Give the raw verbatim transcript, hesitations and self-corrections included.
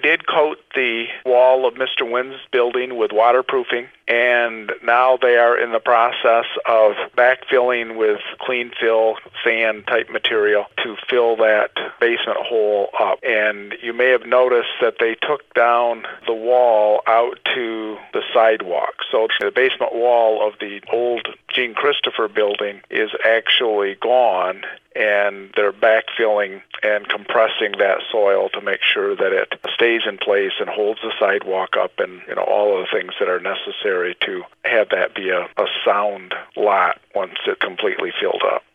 did coat the wall of Mister Wynn's building with waterproofing, and now they are in the process of backfilling with clean fill sand type material to fill that basement hole up. And you may have noticed that they took down the wall out to the sidewalk. So the basement wall of the old Gene Christopher building is actually gone, and they're backfilling and compressing that soil to make sure that it stays in place and holds the sidewalk up, and you know all of the things that are necessary to have that be a, a sound lot once it's completely filled up.